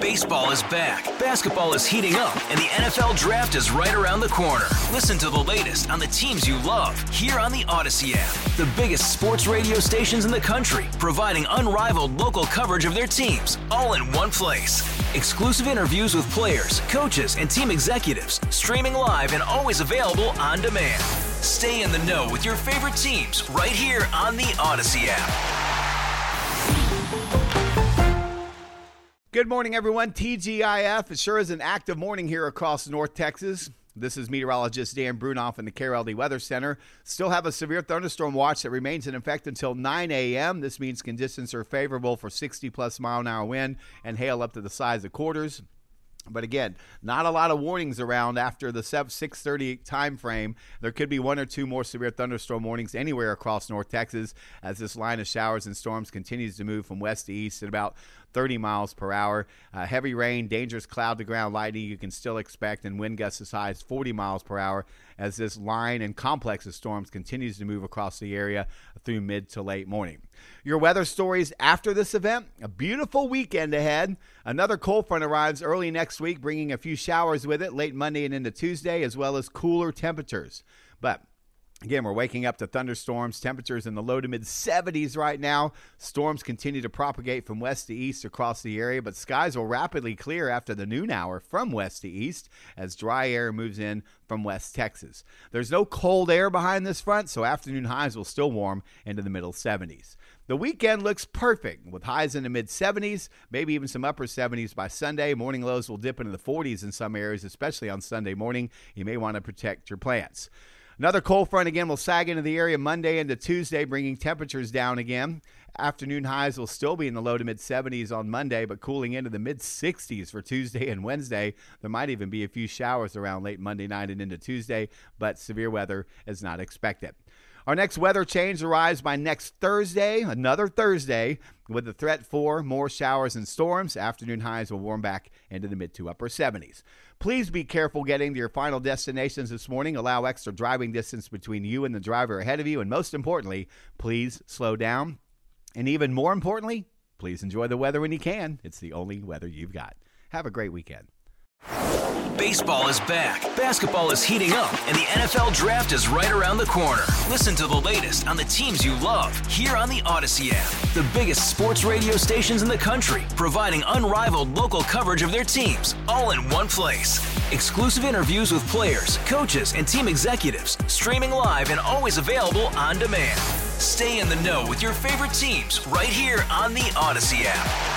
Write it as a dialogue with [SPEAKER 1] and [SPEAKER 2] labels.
[SPEAKER 1] Baseball is back, basketball is heating up, and the NFL Draft is right around the corner. Listen to the latest on the teams you love here on the Odyssey app. The biggest sports radio stations in the country, providing unrivaled local coverage of their teams, all in one place. Exclusive interviews with players, coaches, and team executives, streaming live and always available on demand. Stay in the know with your favorite teams right here on the Odyssey app.
[SPEAKER 2] Good morning, everyone. TGIF. It sure is an active morning here across North Texas. This is meteorologist Dan Brunoff in the KRLD Weather Center. Still have a severe thunderstorm watch that remains in effect until 9 a.m. This means conditions are favorable for 60-plus mile-an-hour wind and hail up to the size of quarters. But again, not a lot of warnings around after the 6:30 time frame. There could be one or two more severe thunderstorm warnings anywhere across North Texas as this line of showers and storms continues to move from west to east at about 30 miles per hour. Heavy rain, dangerous cloud-to-ground lightning you can still expect, and wind gusts as high as 40 miles per hour as this line and complex of storms continues to move across the area through mid to late morning. Your weather stories after this event: a beautiful weekend ahead. Another cold front arrives early next week, bringing a few showers with it late Monday and into Tuesday, as well as cooler temperatures. But again, we're waking up to thunderstorms, temperatures in the low to mid-70s right now. Storms continue to propagate from west to east across the area, but skies will rapidly clear after the noon hour from west to east as dry air moves in from West Texas. There's no cold air behind this front, so afternoon highs will still warm into the middle 70s. The weekend looks perfect with highs in the mid-70s, maybe even some upper 70s by Sunday. Morning lows will dip into the 40s in some areas, especially on Sunday morning. You may want to protect your plants. Another cold front again will sag into the area Monday into Tuesday, bringing temperatures down again. Afternoon highs will still be in the low to mid-70s on Monday, but cooling into the mid-60s for Tuesday and Wednesday. There might even be a few showers around late Monday night and into Tuesday, but severe weather is not expected. Our next weather change arrives by next Thursday, another Thursday, with the threat for more showers and storms. Afternoon highs will warm back into the mid to upper 70s. Please be careful getting to your final destinations this morning. Allow extra driving distance between you and the driver ahead of you. And most importantly, please slow down. And even more importantly, please enjoy the weather when you can. It's the only weather you've got. Have a great weekend.
[SPEAKER 1] Baseball is back, basketball is heating up, and the NFL Draft is right around the corner. Listen to the latest on the teams you love here on the Odyssey app. The biggest sports radio stations in the country, providing unrivaled local coverage of their teams, all in one place. Exclusive interviews with players, coaches, and team executives, streaming live and always available on demand. Stay in the know with your favorite teams right here on the Odyssey app.